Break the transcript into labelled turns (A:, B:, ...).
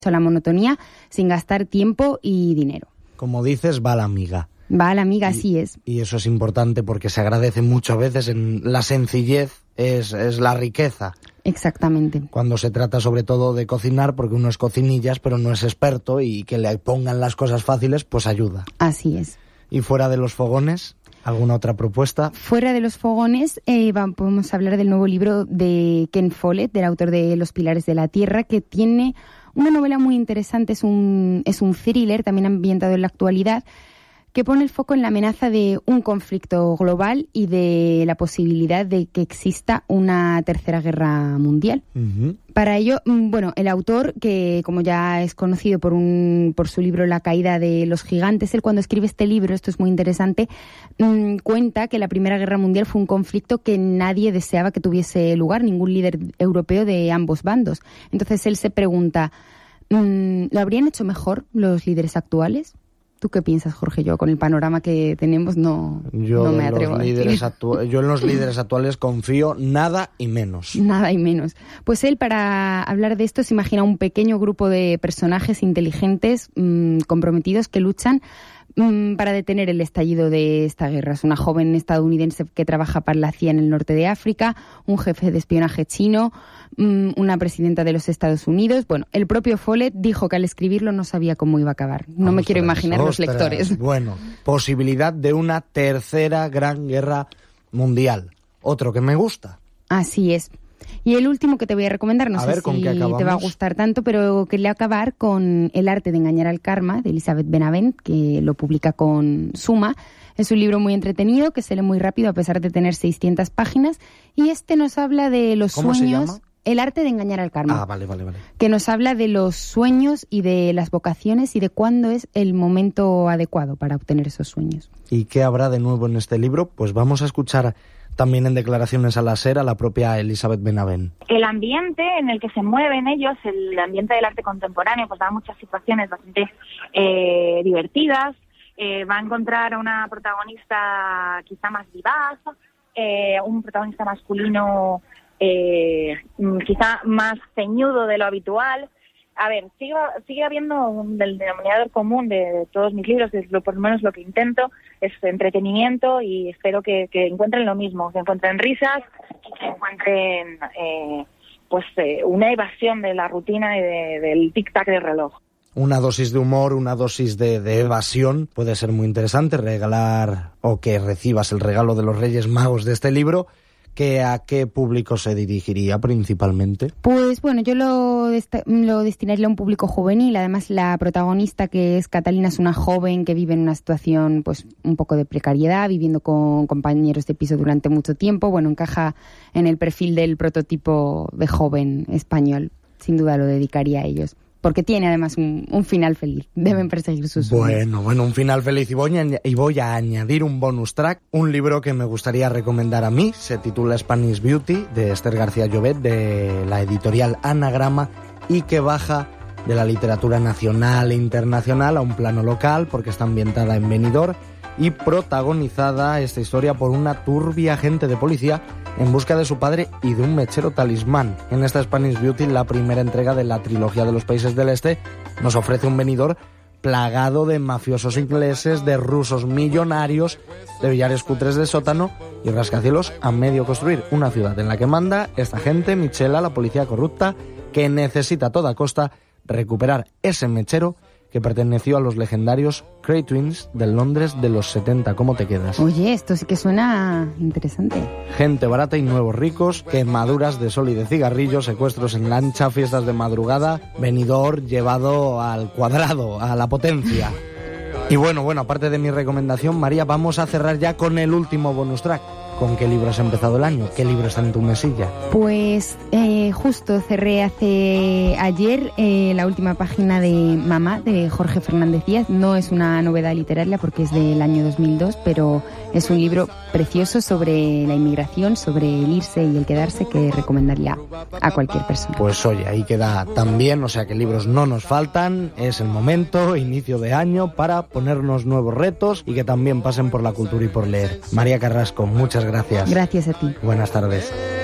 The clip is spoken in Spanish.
A: a la monotonía sin gastar tiempo y dinero.
B: Como dices, va la amiga.
A: Va a la amiga, así es.
B: Y eso es importante porque se agradece mucho a veces en la sencillez, es la riqueza.
A: Exactamente.
B: Cuando se trata sobre todo de cocinar, porque uno es cocinillas, pero no es experto, y que le pongan las cosas fáciles, pues ayuda.
A: Así es.
B: Y fuera de los fogones, ¿alguna otra propuesta?
A: Fuera de los fogones, podemos hablar del nuevo libro de Ken Follett, del autor de Los Pilares de la Tierra, que tiene una novela muy interesante, es un thriller también ambientado en la actualidad, que pone el foco en la amenaza de un conflicto global y de la posibilidad de que exista una tercera guerra mundial. Uh-huh. Para ello, el autor, que como ya es conocido por su libro La caída de los gigantes, él cuando escribe este libro, esto es muy interesante, cuenta que la Primera Guerra Mundial fue un conflicto que nadie deseaba que tuviese lugar, ningún líder europeo de ambos bandos. Entonces él se pregunta, ¿lo habrían hecho mejor los líderes actuales? ¿Tú qué piensas, Jorge? Yo, con el panorama que tenemos, no me atrevo a decir.
B: Yo en los líderes actuales confío nada y menos.
A: Nada y menos. Pues él, para hablar de esto, se imagina un pequeño grupo de personajes inteligentes, comprometidos, que luchan para detener el estallido de esta guerra. Es una joven estadounidense que trabaja para la CIA en el norte de África, un jefe de espionaje chino, una presidenta de los Estados Unidos. Bueno, el propio Follett dijo que al escribirlo no sabía cómo iba a acabar. No me quiero imaginar los lectores.
B: Bueno, posibilidad de una tercera gran guerra mundial. Otro que me gusta.
A: Así es. Y el último que te voy a recomendar, no sé si te va a gustar tanto, pero quería acabar con El arte de engañar al karma, de Elizabeth Benavent, que lo publica con Suma. Es un libro muy entretenido, que se lee muy rápido a pesar de tener 600 páginas. Y este nos habla de los
B: sueños.
A: ¿Cómo se
B: llama?
A: El arte de engañar al karma.
B: Ah, vale.
A: Que nos habla de los sueños y de las vocaciones y de cuándo es el momento adecuado para obtener esos sueños.
B: ¿Y qué habrá de nuevo en este libro? Pues vamos a escuchar también en declaraciones a la SER a la propia Elizabeth Benavent.
C: El ambiente en el que se mueven ellos, el ambiente del arte contemporáneo, pues da muchas situaciones bastante divertidas. Va a encontrar a una protagonista quizá más vivaz, un protagonista masculino quizá más ceñudo de lo habitual. A ver, sigue habiendo del denominador común de todos mis libros, es por lo menos lo que intento, es entretenimiento, y espero que encuentren lo mismo, que encuentren risas y que encuentren una evasión de la rutina y del tic-tac del reloj.
B: Una dosis de humor, una dosis de evasión puede ser muy interesante, regalar o que recibas el regalo de los Reyes Magos de este libro. ¿A qué público se dirigiría principalmente?
A: Pues bueno, yo lo destinaría a un público juvenil. Además, la protagonista, que es Catalina, es una joven que vive en una situación pues un poco de precariedad, viviendo con compañeros de piso durante mucho tiempo. Bueno, encaja en el perfil del prototipo de joven español. Sin duda lo dedicaría a ellos. Porque tiene además un final feliz. Deben perseguir sus sueños.
B: Bueno, un final feliz. Y voy a añadir un bonus track. Un libro que me gustaría recomendar a mí. Se titula Spanish Beauty, de Esther García Llobet, de la editorial Anagrama, y que baja de la literatura nacional e internacional a un plano local, porque está ambientada en Benidorm y protagonizada esta historia por una turbia agente de policía en busca de su padre y de un mechero talismán. En esta Spanish Beauty, la primera entrega de la trilogía de los países del este, nos ofrece un Benidorm plagado de mafiosos ingleses, de rusos millonarios, de billares cutres de sótano y rascacielos a medio construir. Una ciudad en la que manda esta gente, Michela, la policía corrupta, que necesita a toda costa recuperar ese mechero que perteneció a los legendarios Cray Twins del Londres de los 70. ¿Cómo te quedas?
A: Oye, esto sí que suena interesante.
B: Gente barata y nuevos ricos, quemaduras de sol y de cigarrillos, secuestros en lancha, fiestas de madrugada, Benidorm llevado al cuadrado, a la potencia. Y bueno, aparte de mi recomendación, María, vamos a cerrar ya con el último bonus track. ¿Con qué libro has empezado el año? ¿Qué libro está en tu mesilla?
A: Pues justo cerré ayer la última página de Mamá, de Jorge Fernández Díaz. No es una novedad literaria porque es del año 2002, pero es un libro precioso sobre la inmigración, sobre el irse y el quedarse, que recomendaría a cualquier persona.
B: Pues oye, ahí queda también, o sea que libros no nos faltan. Es el momento, inicio de año, para ponernos nuevos retos y que también pasen por la cultura y por leer. María Carrasco, muchas gracias.
A: Gracias a ti.
B: Buenas tardes.